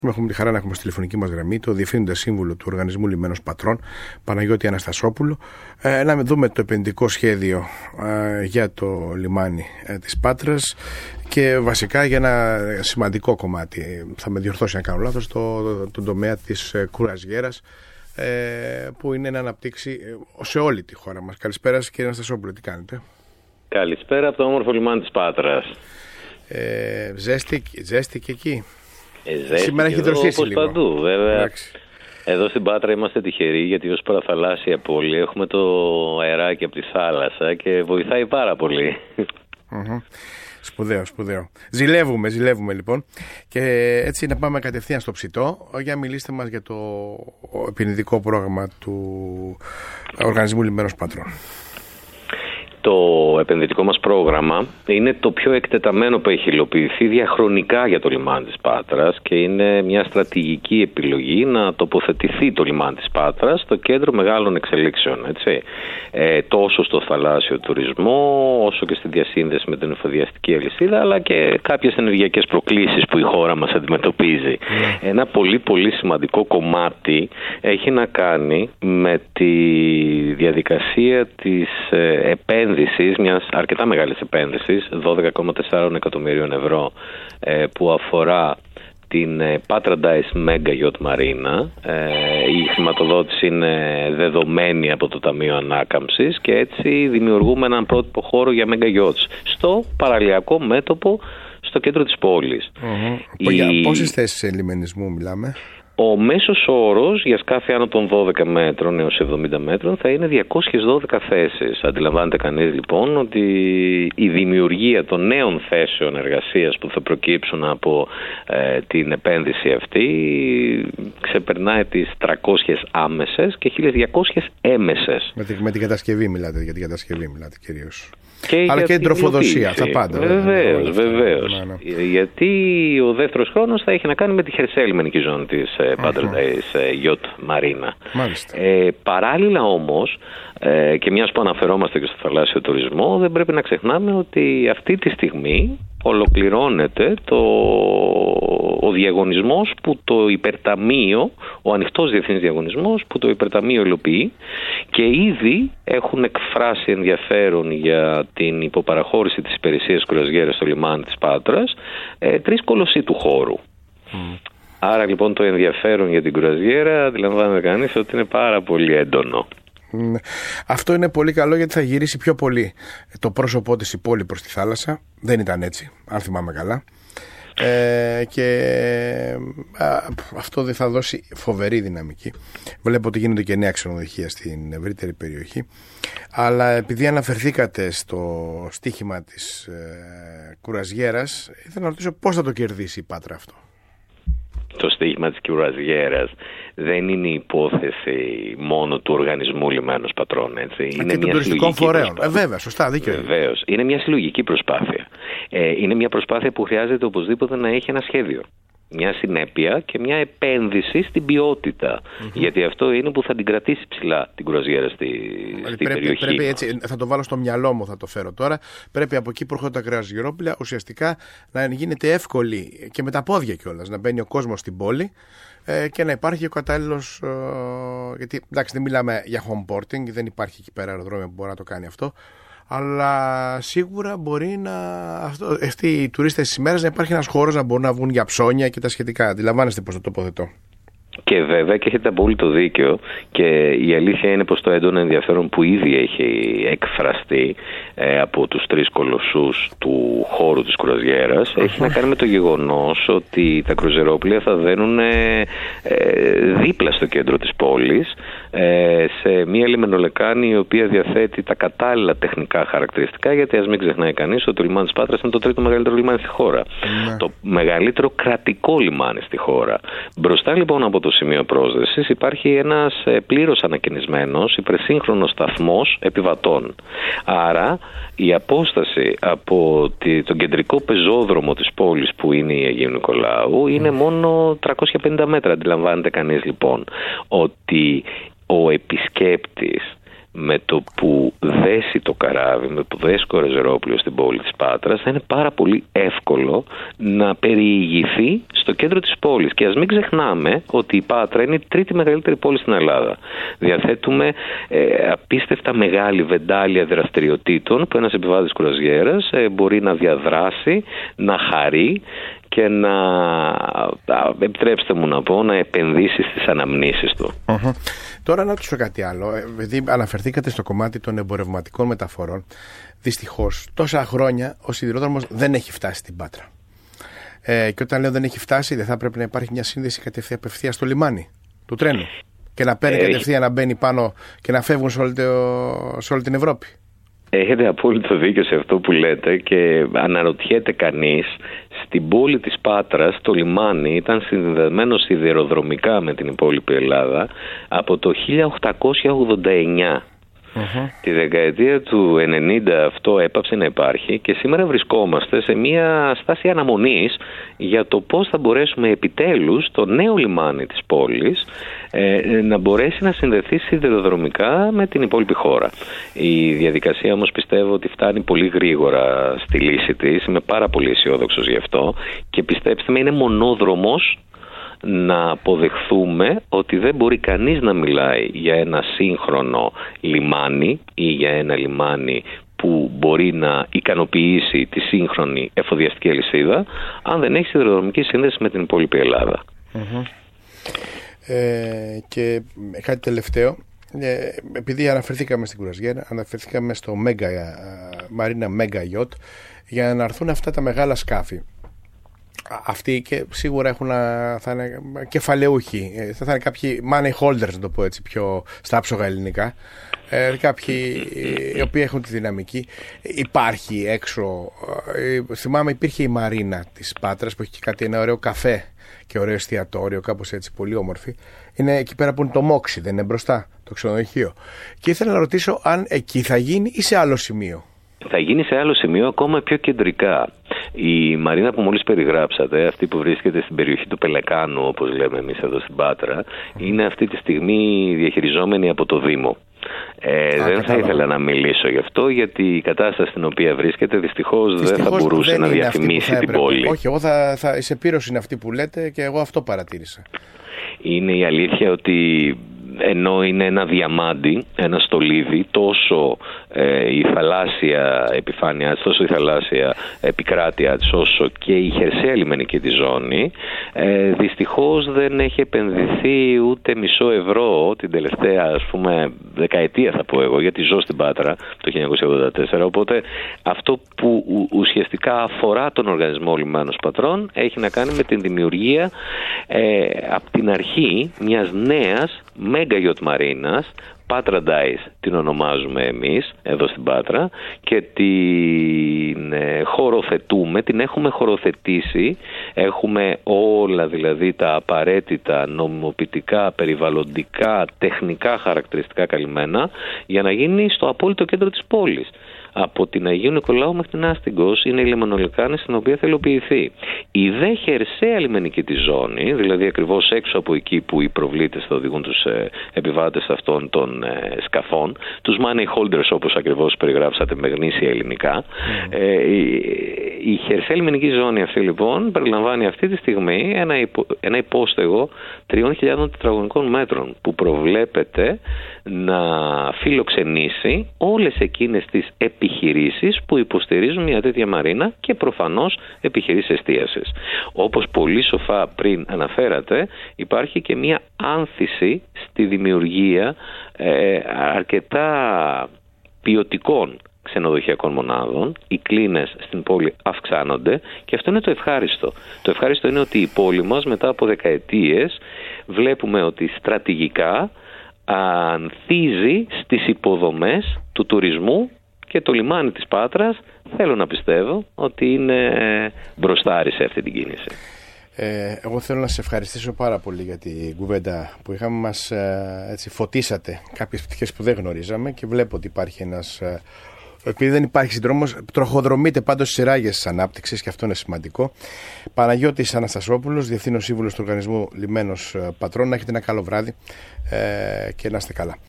Έχουμε τη χαρά να έχουμε στη τηλεφωνική μας γραμμή το Διευθύνοντα Σύμβουλο του Οργανισμού Λιμένος Πατρών, Παναγιώτη Αναστασόπουλο, να δούμε το επενδυτικό σχέδιο για το λιμάνι της Πάτρας και βασικά για ένα σημαντικό κομμάτι, θα με διορθώσει αν κάνω λάθος, τον τομέα της κουραζιέρας, που είναι να αναπτύξει σε όλη τη χώρα μας. Καλησπέρα κύριε Αναστασόπουλο, τι κάνετε? Καλησπέρα από το όμορφο λιμάνι της Πάτρας. Ζέστη και εκεί? Σήμερα έχει δροσίσει λίγο. Παντού, βέβαια. Εντάξει. Εδώ στην Πάτρα είμαστε τυχεροί γιατί ως παραθαλάσσια πόλη έχουμε το αεράκι από τη θάλασσα και βοηθάει πάρα πολύ. Σπουδαίο. Ζηλεύουμε λοιπόν. Και έτσι να πάμε κατευθείαν στο ψητό. Για μιλήστε μας για το επενδυτικό πρόγραμμα του Οργανισμού Λιμένος Πατρών. Το επενδυτικό μας πρόγραμμα είναι το πιο εκτεταμένο που έχει υλοποιηθεί διαχρονικά για το λιμάνι της Πάτρας και είναι μια στρατηγική επιλογή να τοποθετηθεί το λιμάνι της Πάτρας στο κέντρο μεγάλων εξελίξεων, έτσι. Τόσο στο θαλάσσιο τουρισμό όσο και στη διασύνδεση με την εφοδιαστική αλυσίδα, αλλά και κάποιες ενεργειακές προκλήσεις που η χώρα μας αντιμετωπίζει. Ένα πολύ σημαντικό κομμάτι έχει να κάνει με τη διαδικασία της επένδυσης, μιας αρκετά μεγάλης επένδυσης, 12,4 εκατομμυρίων ευρώ, που αφορά την Patra Dice Mega Yacht Marina. Η χρηματοδότηση είναι δεδομένη από το Ταμείο Ανάκαμψης και έτσι δημιουργούμε έναν πρότυπο χώρο για Mega Yachts στο παραλιακό μέτωπο στο κέντρο της πόλης. Για πόσες θέσεις λιμενισμού μιλάμε? Ο μέσος όρος για σκάφη άνω των 12 μέτρων έως 70 μέτρων θα είναι 212 θέσεις. Αντιλαμβάνεται κανείς λοιπόν ότι η δημιουργία των νέων θέσεων εργασίας που θα προκύψουν από την επένδυση αυτή ξεπερνάει τις 300 άμεσες και 1200 έμεσες. Με την κατασκευή μιλάτε, για την κατασκευή μιλάτε κυρίως. Αλλά και την τροφοδοσία, τα πάντα. Βεβαίως. Γιατί ο δεύτερος χρόνος θα έχει να κάνει με τη χερσαία λιμενική ζώνη της Patra Dice Yacht Marina. Παράλληλα όμως, και μιας που αναφερόμαστε και στο θαλάσσιο τουρισμό, δεν πρέπει να ξεχνάμε ότι αυτή τη στιγμή ολοκληρώνεται ο διαγωνισμός που το υπερταμείο, ο ανοιχτός διεθνής διαγωνισμός που το υπερταμείο υλοποιεί και ήδη έχουν εκφράσει ενδιαφέρον για την υποπαραχώρηση της υπηρεσίας κουραζιέρας στο λιμάνι της Πάτρας 3 κολοσσοί του χώρου. Άρα λοιπόν το ενδιαφέρον για την κουραζιέρα αντιλαμβάνεται κανείς ότι είναι πάρα πολύ έντονο. Αυτό είναι πολύ καλό γιατί θα γυρίσει πιο πολύ το πρόσωπό της η πόλη προς τη θάλασσα. Δεν ήταν έτσι, αν θυμάμαι καλά. Και αυτό δεν θα δώσει φοβερή δυναμική. Βλέπω ότι γίνονται και νέα ξενοδοχεία στην ευρύτερη περιοχή. Αλλά επειδή αναφερθήκατε στο στοίχημα της κουραζιέρας, ήθελα να ρωτήσω πώς θα το κερδίσει η Πάτρα αυτό. Το στοίχημα της κουραζιέρας δεν είναι υπόθεση μόνο του Οργανισμού Λιμένος Πατρών, έτσι. Είναι και των τουριστικών φορέων. Βέβαια, σωστά, δίκαιο. Βεβαίως. Είναι μια συλλογική προσπάθεια. Είναι μια προσπάθεια που χρειάζεται οπωσδήποτε να έχει ένα σχέδιο. Μια συνέπεια και μια επένδυση στην ποιότητα. Γιατί αυτό είναι που θα την κρατήσει ψηλά την κουραζιέρα στην περιοχή. Πρέπει έτσι, θα το βάλω στο μυαλό μου, θα το φέρω τώρα. Πρέπει από εκεί που έρχονται τα κρουαζιερόπλια ουσιαστικά να γίνεται εύκολη και με τα πόδια κιόλας να μπαίνει ο κόσμος στην πόλη και να υπάρχει ο κατάλληλος. Γιατί εντάξει, δεν μιλάμε για home porting, δεν υπάρχει εκεί πέρα αεροδρόμιο που μπορεί να το κάνει αυτό. Αλλά σίγουρα μπορεί αυτοί οι τουρίστες της ημέρας να υπάρχει ένας χώρος να μπορούν να βγουν για ψώνια και τα σχετικά. Αντιλαμβάνεστε πώς το τοποθετώ? Και βέβαια και έχετε απόλυτο δίκιο και η αλήθεια είναι πως το έντονο ενδιαφέρον που ήδη έχει εκφραστεί από τους 3 κολοσσούς του χώρου της κουραζιέρας έχει να κάνει με το γεγονός ότι τα κρουαζιερόπλια θα δένουν δίπλα στο κέντρο της πόλης σε μια λιμενολεκάνη η οποία διαθέτει τα κατάλληλα τεχνικά χαρακτηριστικά, γιατί ας μην ξεχνάει κανείς ότι το λιμάνι της Πάτρας είναι το 3ο μεγαλύτερο λιμάνι στη χώρα. Το μεγαλύτερο κρατικό λιμάνι στη χώρα. Μπροστά λοιπόν από το σημείο πρόσδεσης υπάρχει ένας πλήρως ανακαινισμένος υπερσύγχρονος σταθμός επιβατών. Άρα η απόσταση από τον κεντρικό πεζόδρομο της πόλης που είναι η Αγίου Νικολάου είναι μόνο 350 μέτρα. Αντιλαμβάνεται κανείς λοιπόν ότι ο επισκέπτης με το που δέσει το καράβι, με το δέσει το ρεζερόπλοιο στην πόλη της Πάτρας, θα είναι πάρα πολύ εύκολο να περιηγηθεί στο κέντρο της πόλης. Και ας μην ξεχνάμε ότι η Πάτρα είναι η τρίτη μεγαλύτερη πόλη στην Ελλάδα. Διαθέτουμε απίστευτα μεγάλη βεντάλια δραστηριοτήτων που ένας επιβάτης κουραζιέρας μπορεί να διαδράσει, να χαρεί και να, επιτρέψτε μου να πω, να επενδύσει στις αναμνήσεις του. Τώρα να ρωτήσω κάτι άλλο. Επειδή αναφερθήκατε στο κομμάτι των εμπορευματικών μεταφορών, δυστυχώς τόσα χρόνια ο σιδηρόδρομος δεν έχει φτάσει στην Πάτρα. Και όταν λέω δεν έχει φτάσει, δεν θα πρέπει να υπάρχει μια σύνδεση απευθείας στο λιμάνι του τρένου και να παίρνει κατευθείαν, να μπαίνει πάνω και να φεύγουν σε όλη την Ευρώπη? Έχετε απόλυτο δίκιο σε αυτό που λέτε και αναρωτιέται κανείς. Στην πόλη της Πάτρας το λιμάνι ήταν συνδεδεμένο σιδηροδρομικά με την υπόλοιπη Ελλάδα από το 1889. Τη δεκαετία του 90 αυτό έπαψε να υπάρχει και σήμερα βρισκόμαστε σε μια στάση αναμονής για το πώς θα μπορέσουμε επιτέλους το νέο λιμάνι της πόλης να μπορέσει να συνδεθεί σιδηροδρομικά με την υπόλοιπη χώρα. Η διαδικασία όμως πιστεύω ότι φτάνει πολύ γρήγορα στη λύση της. Είμαι πάρα πολύ αισιόδοξος γι' αυτό και πιστέψτε με, είναι μονόδρομος να αποδεχθούμε ότι δεν μπορεί κανείς να μιλάει για ένα σύγχρονο λιμάνι ή για ένα λιμάνι που μπορεί να ικανοποιήσει τη σύγχρονη εφοδιαστική αλυσίδα αν δεν έχει σιδηροδρομική σύνδεση με την υπόλοιπη Ελλάδα. Και κάτι τελευταίο, επειδή αναφερθήκαμε στην κουραζιέρα, αναφερθήκαμε στο Marina Mega Yacht, για να έρθουν αυτά τα μεγάλα σκάφη. Αυτοί και σίγουρα θα είναι κεφαλαιούχοι, θα είναι κάποιοι money holders, να το πω έτσι πιο στα άψογα ελληνικά, κάποιοι οι οποίοι έχουν τη δυναμική. Υπάρχει έξω, θυμάμαι υπήρχε η Μαρίνα της Πάτρας που έχει κάτι, ένα ωραίο καφέ και ωραίο εστιατόριο, κάπως έτσι πολύ όμορφη. Είναι εκεί πέρα που είναι το Μόξι, δεν είναι μπροστά το ξενοδοχείο? Και ήθελα να ρωτήσω αν εκεί θα γίνει ή σε άλλο σημείο. Θα γίνει σε άλλο σημείο, ακόμα πιο κεντρικά. Η Μαρίνα που μόλις περιγράψατε, αυτή που βρίσκεται στην περιοχή του Πελεκάνου, όπως λέμε εμείς εδώ στην Πάτρα, είναι αυτή τη στιγμή διαχειριζόμενη από το Δήμο. Δεν θα ήθελα να μιλήσω γι' αυτό, γιατί η κατάσταση στην οποία βρίσκεται δυστυχώς δεν θα μπορούσε να διαφημίσει την πόλη. Όχι, εγώ η Σεπήρωση είναι αυτή που λέτε και εγώ αυτό παρατήρησα. Είναι η αλήθεια ότι ενώ είναι ένα διαμάντι, ένα στολίδι, τόσο η θαλάσσια επιφάνεια, τόσο η θαλάσσια επικράτεια της, όσο και η χερσαία λιμενική της ζώνη, δυστυχώς δεν έχει επενδυθεί ούτε μισό ευρώ την τελευταία, ας πούμε, δεκαετία θα πω εγώ, γιατί ζω στην Πάτρα το 1984, οπότε αυτό που ουσιαστικά αφορά τον οργανισμό Λιμάνος Πατρών έχει να κάνει με την δημιουργία από την αρχή μιας νέας Mega Yacht Μαρίνας, Patradize την ονομάζουμε εμείς εδώ στην Πάτρα, και την χωροθετούμε, την έχουμε χωροθετήσει, έχουμε όλα δηλαδή τα απαραίτητα νομιμοποιητικά, περιβαλλοντικά, τεχνικά χαρακτηριστικά καλυμμένα για να γίνει στο απόλυτο κέντρο της πόλης. Από την Αγίου Νικολάου μέχρι την Άστιγκος είναι η λιμενολεκάνη στην οποία θα υλοποιηθεί. Η δε χερσαία λιμενική της ζώνη, δηλαδή ακριβώς έξω από εκεί που οι προβλήτες θα οδηγούν τους επιβάτες αυτών των σκαφών, τους money holders όπως ακριβώς περιγράψατε με γνήσια ελληνικά, η χερσαία λιμενική ζώνη αυτή λοιπόν περιλαμβάνει αυτή τη στιγμή ένα υπόστεγο 3.000 τετραγωνικών μέτρων που προβλέπεται να φιλοξενήσει όλες εκείνες τις επιχειρήσεις που υποστηρίζουν μια τέτοια μαρίνα και προφανώς επιχειρήσεις εστίασης. Όπως πολύ σοφά πριν αναφέρατε, υπάρχει και μια άνθηση στη δημιουργία αρκετά ποιοτικών ξενοδοχειακών μονάδων. Οι κλίνες στην πόλη αυξάνονται και αυτό είναι το ευχάριστο. Το ευχάριστο είναι ότι η πόλη μας μετά από δεκαετίες βλέπουμε ότι στρατηγικά ανθίζει στις υποδομές του τουρισμού και το λιμάνι της Πάτρας θέλω να πιστεύω ότι είναι μπροστάρι σε αυτή την κίνηση. Εγώ θέλω να σας ευχαριστήσω πάρα πολύ για την κουβέντα που είχαμε. Μας έτσι φωτίσατε κάποιες πτυχές που δεν γνωρίζαμε και βλέπω ότι υπάρχει ένας... Επειδή δεν υπάρχει συνδρόμος, τροχοδρομείται πάντως στις ράγες της ανάπτυξης και αυτό είναι σημαντικό. Παναγιώτης Αναστασόπουλος, Διευθύνων Σύμβουλος του Οργανισμού Λιμένος Πατρών. Να έχετε ένα καλό βράδυ και να είστε καλά.